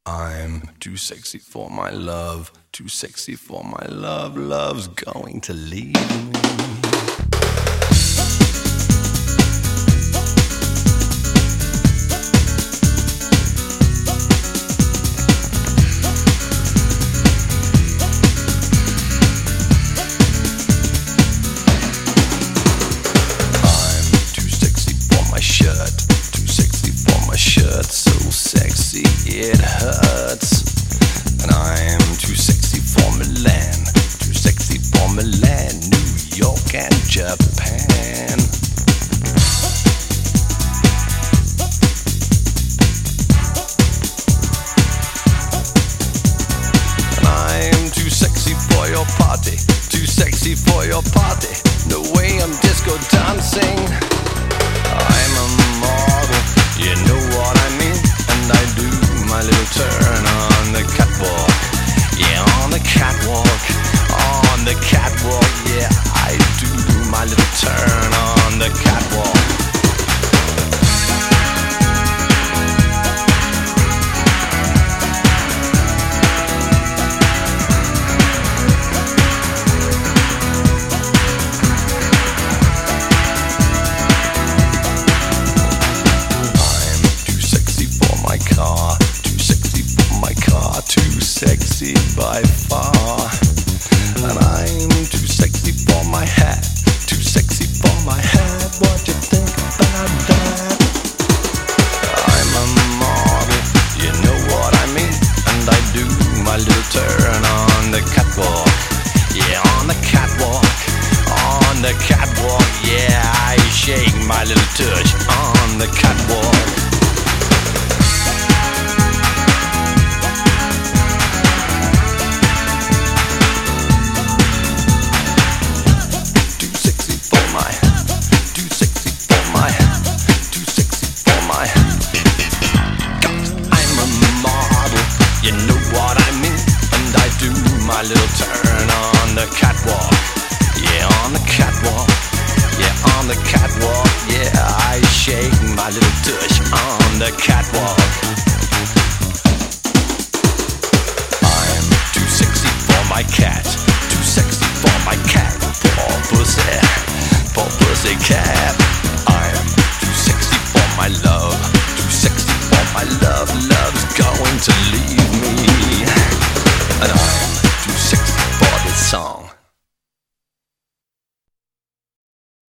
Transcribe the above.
I'm too sexy for my love, too sexy for my love, love's going to leave me. So sexy it hurts, and I'm too sexy for Milan, too sexy for Milan, New York and Japan. And I'm too sexy for your party, too sexy for your party, no way I'm disco dancing. I'm a model, you know what I mean, and I do my little turn on the catwalk. Yeah, on the catwalk, on the catwalk. Yeah, I do my little turn on the catwalk. Too sexy by far, and I'm too sexy for my hat, too sexy for my hat. What you think about that? I'm a model, you know what I mean, and I do my little turn on the catwalk. Yeah, on the catwalk, on the catwalk. Yeah, I shake my little tush on the catwalk. You know what I mean, and I do my little turn on the catwalk. Yeah, on the catwalk. Yeah, on the catwalk. Yeah, I shake my little tush on the catwalk.